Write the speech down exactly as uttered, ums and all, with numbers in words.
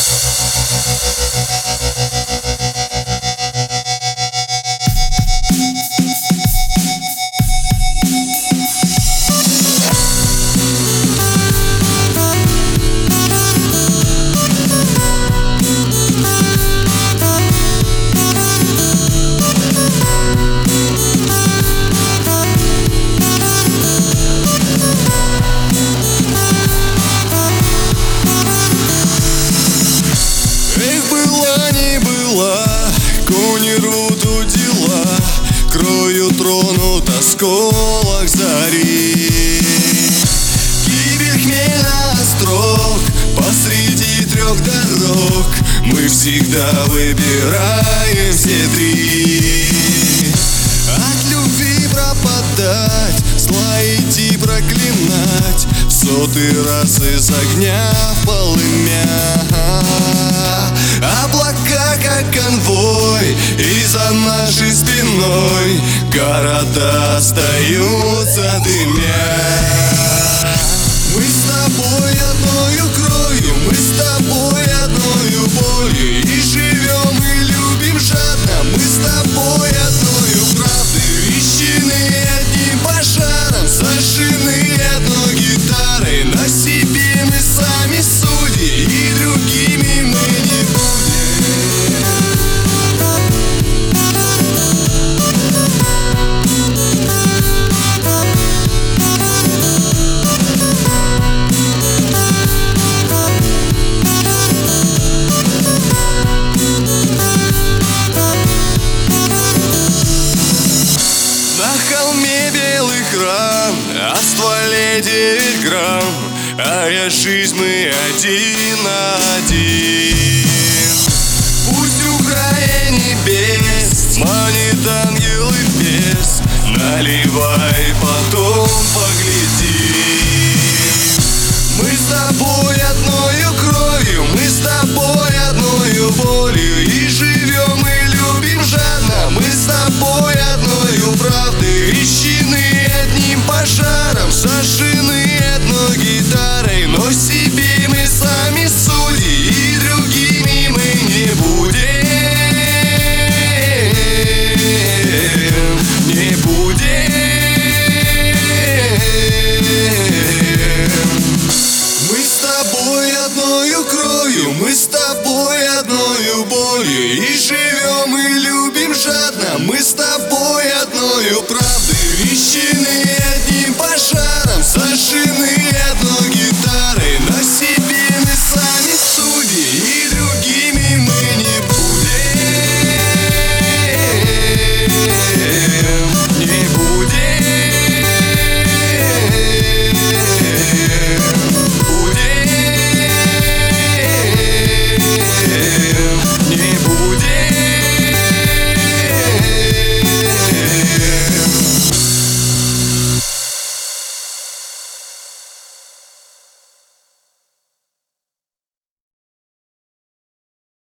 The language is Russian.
Кунируту дела крою тронут осколок зари. Гибель хмельна острог посреди трех дорог. Мы всегда выбираем все три. От любви пропадать, зла идти проклинать, в сотый раз из огня полымя. Облака как конвой, и за нашей спиной города остаются дымя. Мы с тобой одною кровью, мы с тобой одною болью, и живем и любим жадно. Мы с тобой одною правдой, вещены одним пожаром, сожжены одной гитарой. На себе мы сами судьи, и другими мы не будем. А в стволе девять грамм, а я жизнь, мы один на один. Пусть у края небес манит ангел и бес, наливай, потом погляди. Мы с тобой одною кровью, мы с тобой одною болью, и живем и любим жадно. Мы с тобой одною правдой, вещены одним пожаром, сожжены одной гитарой. Но себе мы сами судьи, и другими мы не будем, не будем. Мы с тобой одною кровью, мы с тобой одною болью, и живем и любим жадно. Мы с тобой одною правдой.